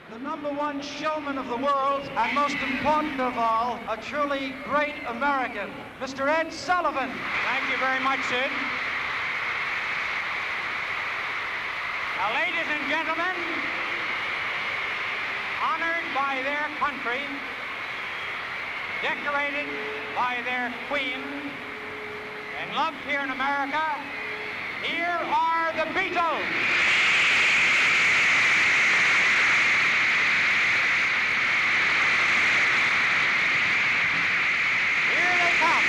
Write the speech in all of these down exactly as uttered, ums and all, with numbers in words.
the number one showman of the world, and most important of all, a truly great American, Mister Ed Sullivan. Thank you very much, Sid. Now, ladies and gentlemen, honored by their country, decorated by their queen, and loved here in America, here are the Beatles. Here they come.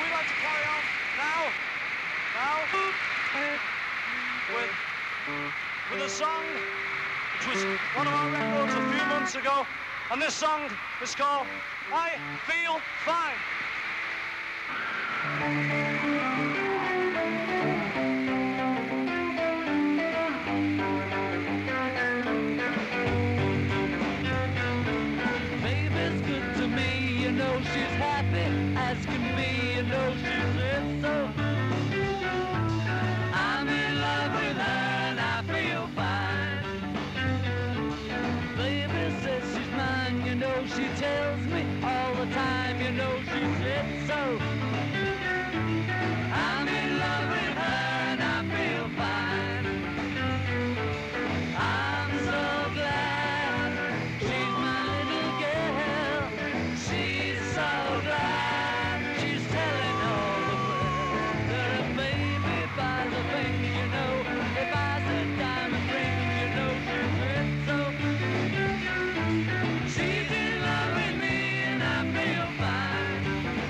we'd like to carry on now, now, with, with a song which was one of our records a few months ago, and this song is called I Feel Fine. Baby's good to me, you know she's happy as can be, you know she said so. I'm in love with her and I feel fine. Baby says she's mine, you know she tells me all the time, you know she said so. I'm in love with her and I feel fine. I'm so glad she's my little girl. She's so glad she's telling all the world that a baby buys a thing, you know. It buys a diamond ring, you know she said so. She's in love with me and I feel fine.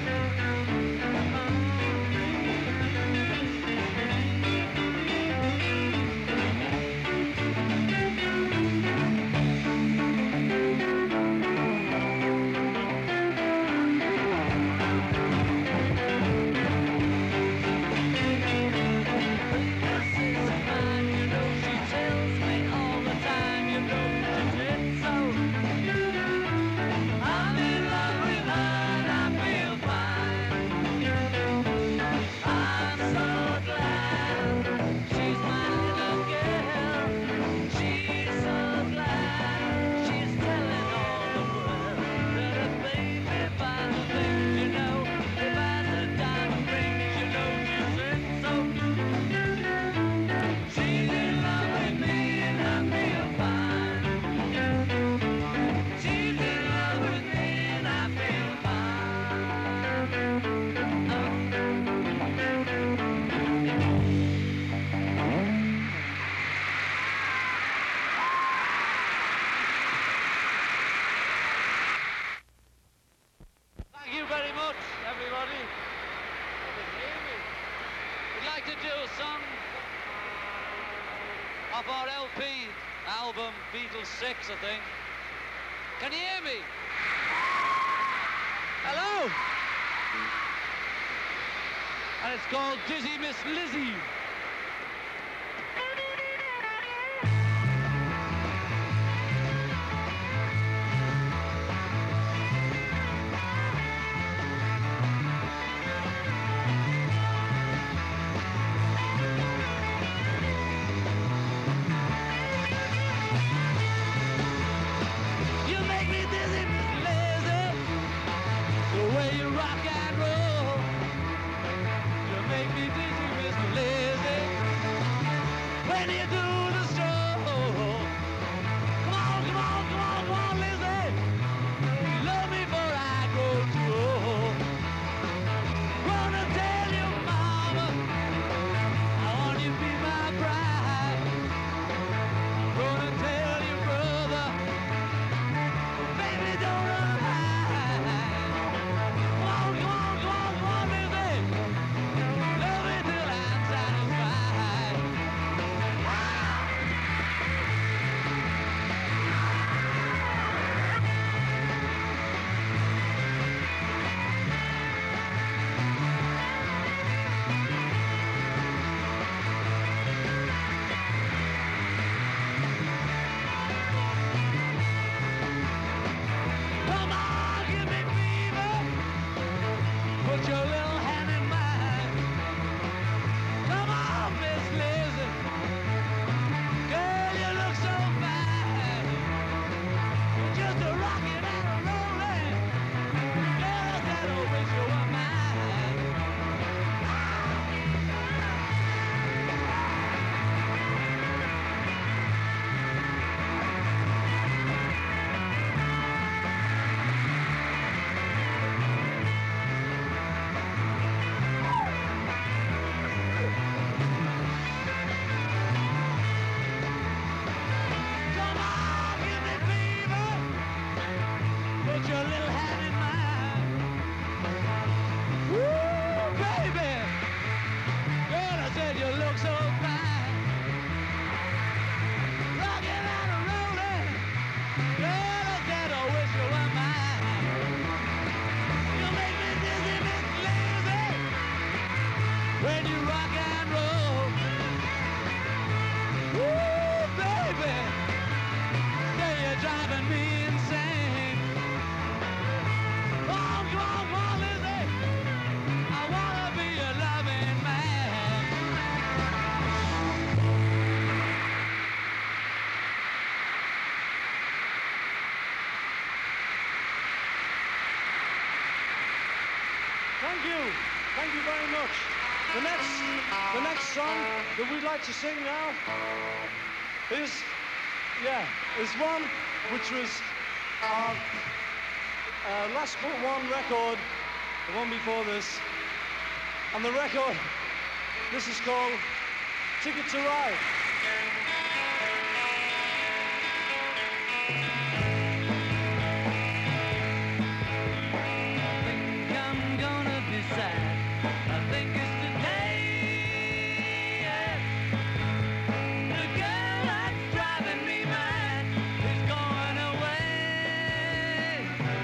Thank you very much, everybody. You can hear me. We'd like to do a song off our L P album, Beatles six, I think. Can you hear me? Hello? And it's called Dizzy Miss Lizzie. You make me dizzy, Miss Lizzie, the way you rock and roll. You make me dizzy, Miss Lizzie. when you rock and roll. Woo, baby, say you're driving me insane. Oh, come on, come on, Lizzie, I wanna be a loving man. Thank you. Thank you very much. The next, the next song that we'd like to sing now is, yeah, is one which was our uh, last but one record, the one before this. And the record, this is called Ticket to Ride. Think I'm gonna be sad. I think it's the day. Yeah. The girl that's driving me mad is going away.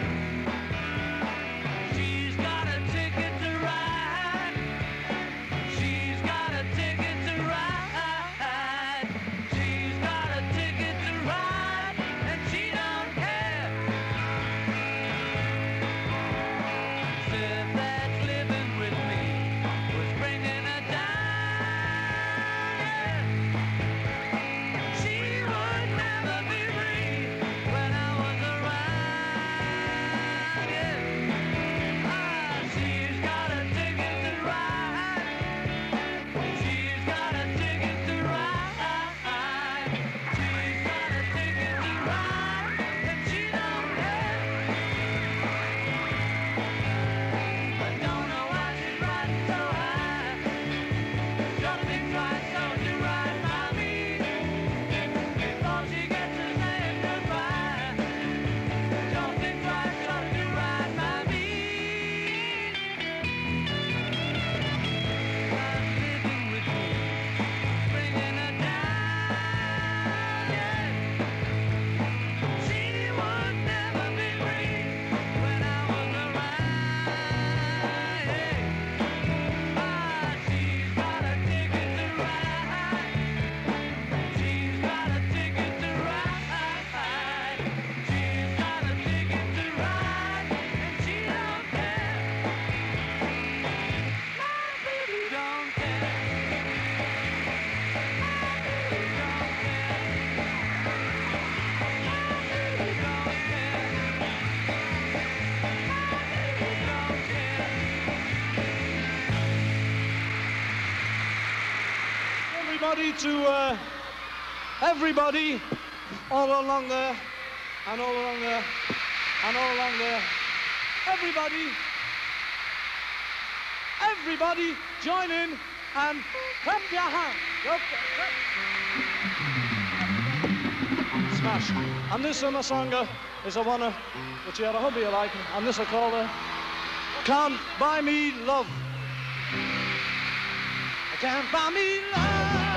She's got a ticket to ride. She's got a ticket to ride. She's got a ticket to ride, and she don't care. Said that living with me was bringing her down. She would never be free when I was around. Yeah. Ah, she's got a ticket to ride. She's got a ticket to ride. She's got a ticket to ride, and she don't care. I don't know why she's riding so high. Don't think twice, don't you ride by me. All she gets is saying goodbye. Don't think twice, don't you ride by me. I'm living with me, bringing her down. Yeah. She would never be free when I was around. Yeah. Ah, she's got a ticket to ride. She's got a ticket to ride. She's got a ticket to ride, and she don't care. My baby don't care. My baby don't care. My baby don't care. My baby don't care. Everybody to, uh, everybody all along there, and all along there, and all along there. Everybody, everybody join in and clap your hands. Clap, clap. Smash. And this summer song uh, is a one uh, which you had a hobby you like, and this I call uh, Can't Buy Me Love. I can't buy me love.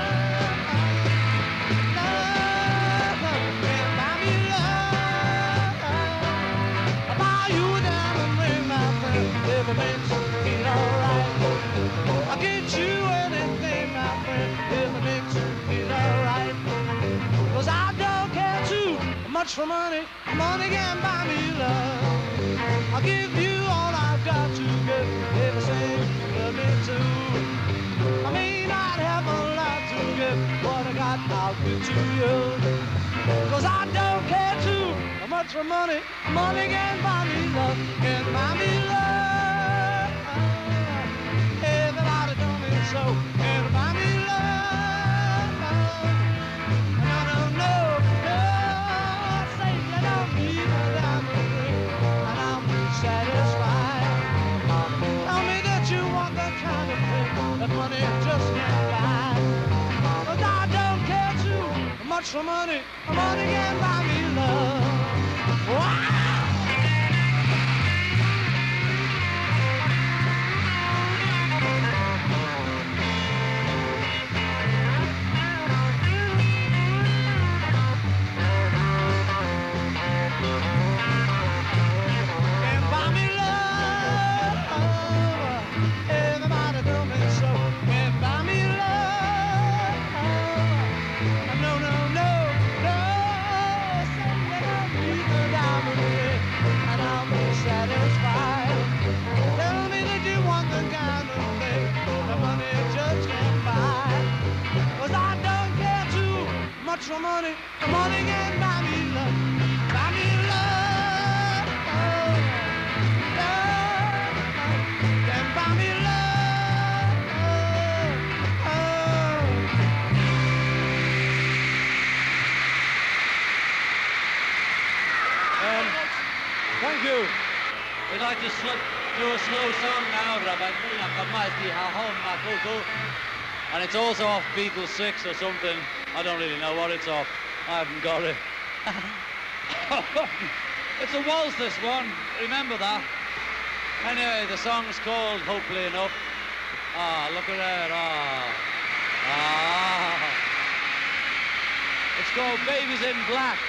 Love, can't buy me love. I'll buy you a diamond ring, my friend, if it makes you feel alright. I'll get you anything, my friend, if it makes you feel alright. 'Cause I don't care too much for money. Money can't buy me love. I'll give you all I've got to give if I say you love me too. I may not have a lot to give, what I got I'll give to you. 'Cause I don't care too much for money. Money can't buy me love, can't buy me love. Everybody told me so, can't buy me love. I don't know, no, say you don't need a diamond ring, and I'll be satisfied. Tell me that you want that kind of thing that money just can't buy. 'Cause I don't care too much for money. Money can't buy me love. Wow! Can't buy me love. Everybody tell me so. much money, the money can buy me love, buy me love, love, can buy me love. Um, thank you. We'd like to sl- do a slow song now, Rabbi. And it's also off Beatles six or something. I don't really know what it's off. I haven't got it. It's a waltz, this one. Remember that. Anyway, the song's called Hopefully Enough. Ah, look at that. Ah. Ah. It's called Babies in Black.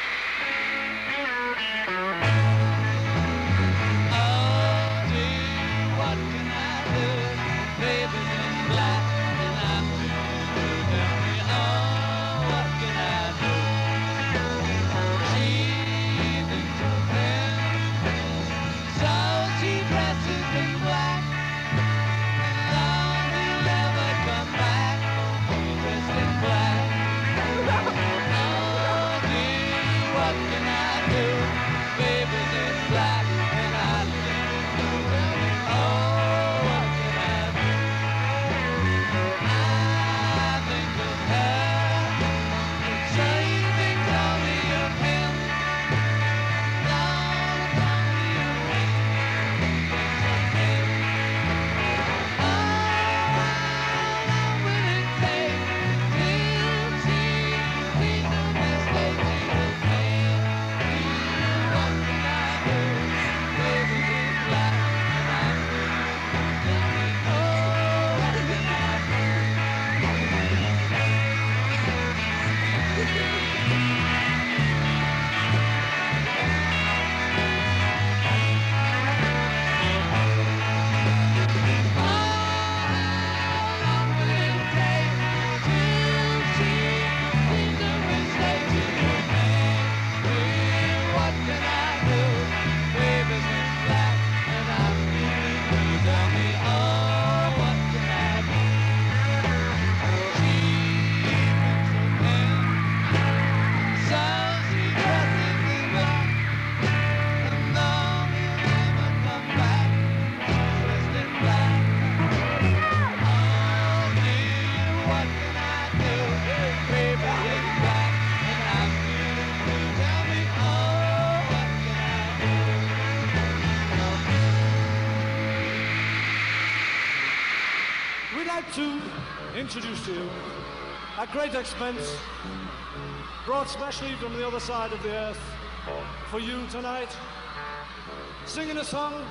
To introduce to you, at great expense, brought specially from the other side of the earth for you tonight, singing a song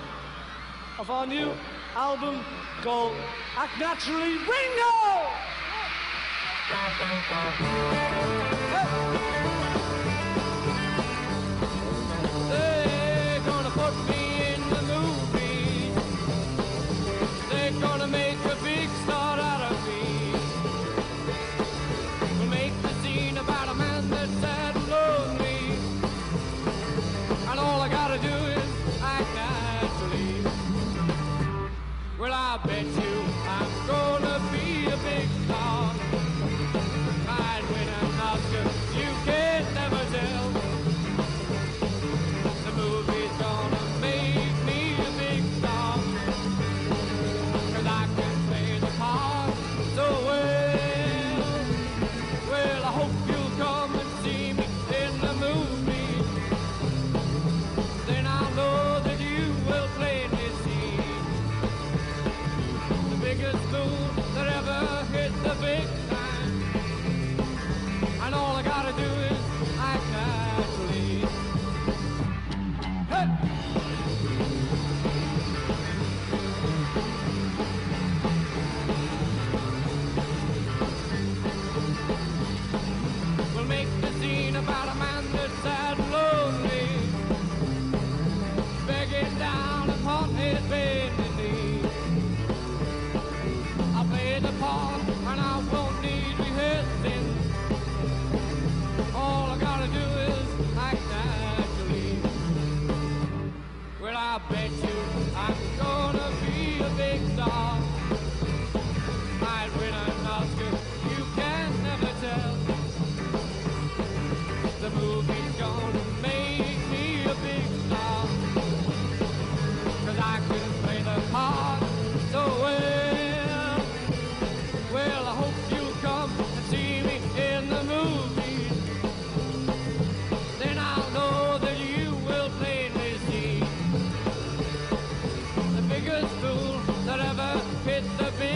of our new album called Act Naturally, Ringo! They're gonna put me in the movie. They're gonna make a big star out of me. We'll make the scene about a man that's sad and lonely. And all I gotta do is act naturally. Well, I bet you I'm gonna be a big star. I'd win an Oscar, you can't never tell. The movie's gonna make me a big star. Cause I can play the part so well. Well, I hope you'll come and see me in the movie. Then I'll know that you will plainly see the biggest fool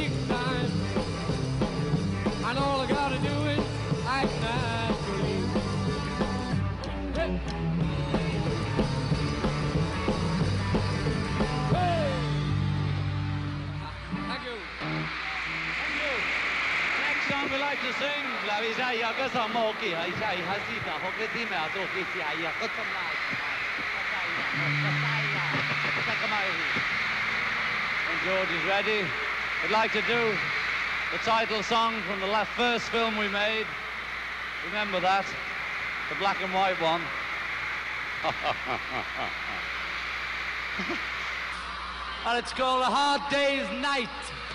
takes time, and all I gotta do is act naturally. Hey. Hey. Thank you. Thank you. Next song we like to sing, la visaya ka sa moki, ay ay hasita, hoketi me ato kiti ay ka tamlai. And George is ready. I'd like to do the title song from the last first film we made. Remember that? The black and white one. And it's called A Hard Day's Night.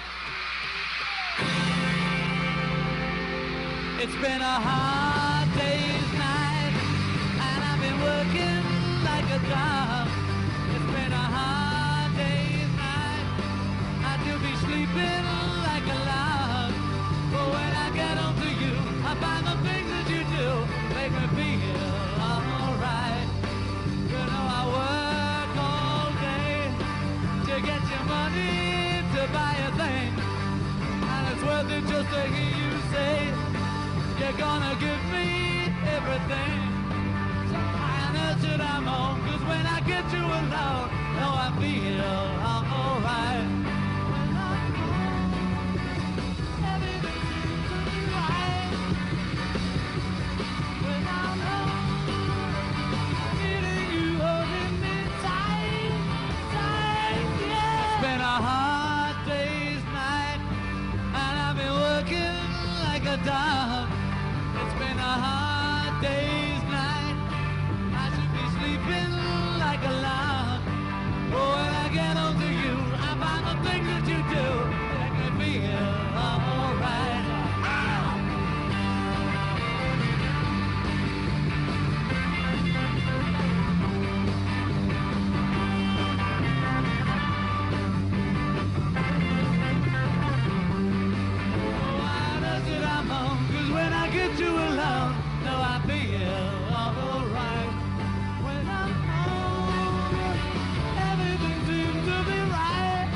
It's been a hard day's night, and I've been working like a dog. It's been a hard day's night. I do be sleeping like a log. But when I get home to you, I find the things that you do make me feel alright. You know I work all day to get your money to buy a thing, and it's worth it just to hear you say you're gonna give me everything. So I know that I'm home, 'cause when I get you alone, oh, I feel alright. When I'm home, everything seems to be right. When I'm home, feeling you holding me tight, tight, yeah. It's been a hard day's night, and I've been working like a dog. It's been a hard day's night. I should be sleeping like a log. But when I get home to you, I find the things that you do make me feel alright. Get you alone, no, I feel alright. When I'm home, everything seems to be right.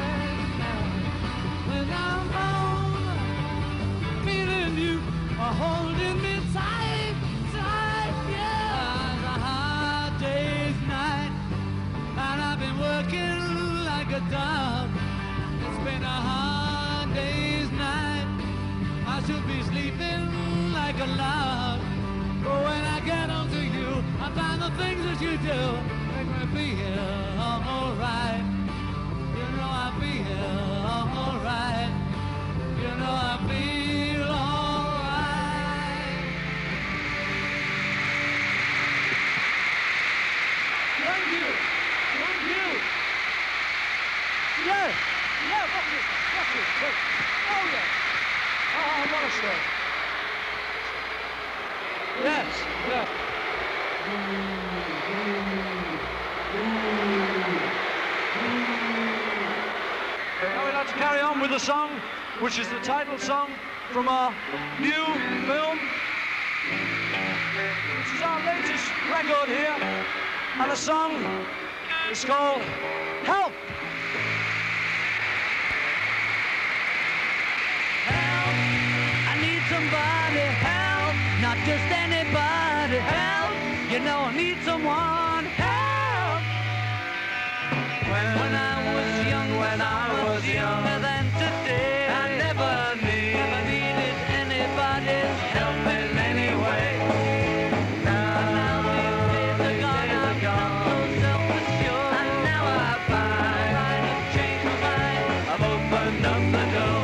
When I'm home, feeling you are holding me tight, tight, yeah. It's a hard day's night, and I've been working like a dog. It's been a hard day's night. I should be sleeping like a log. But when I get home to you, I find the things that you do make me feel alright. You know I feel alright. You know I feel alright. Thank you. Thank you. Yeah. Yeah, watch it. Watch it. Wait. Oh, yeah. Oh, what a show. Yes, yes. Now we'd like to carry on with the song, which is the title song from our new film. This is our latest record here, and the song is called Help! Somebody help, not just anybody help. You know I need someone help. When, when I was young, when I was younger than today, I never need, never needed anybody's help in any way. Now, now these days are gone, I've gone so self-assured, and now I find I've changed my mind. I've opened up the door.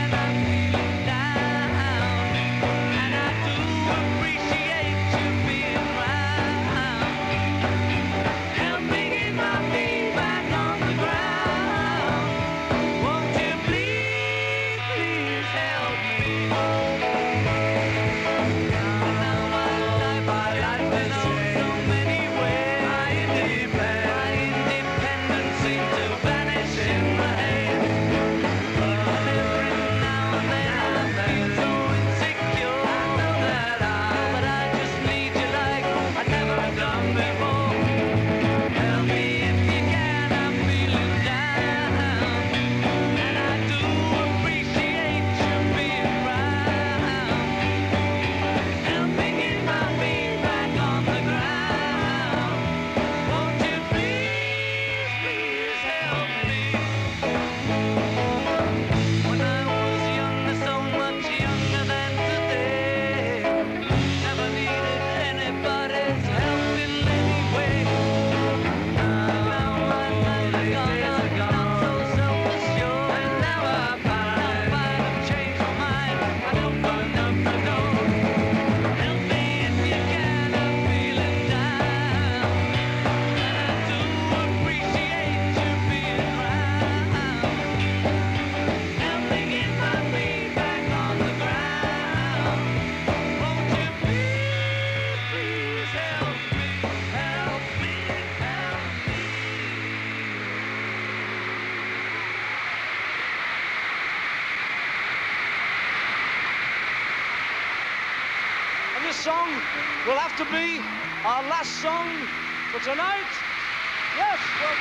Appreciate you being song will have to be our last song for tonight. Yes, well,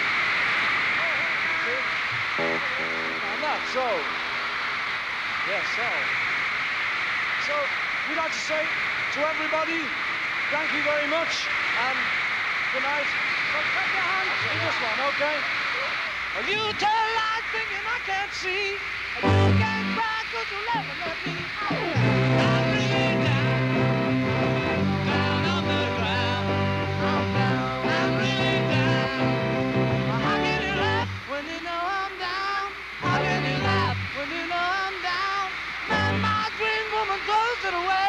and that, so, yes, so. So, we'd like to say to everybody, thank you very much, and good night. So take your hand in this one, okay? Well, you tell lies thinking I can't see, and you can't cry cause you never let me. I'm really down, down on the ground. I'm down, I'm really down. How can you laugh when you know I'm down? How can you laugh when you know I'm down? Man, my dream woman goes to the way.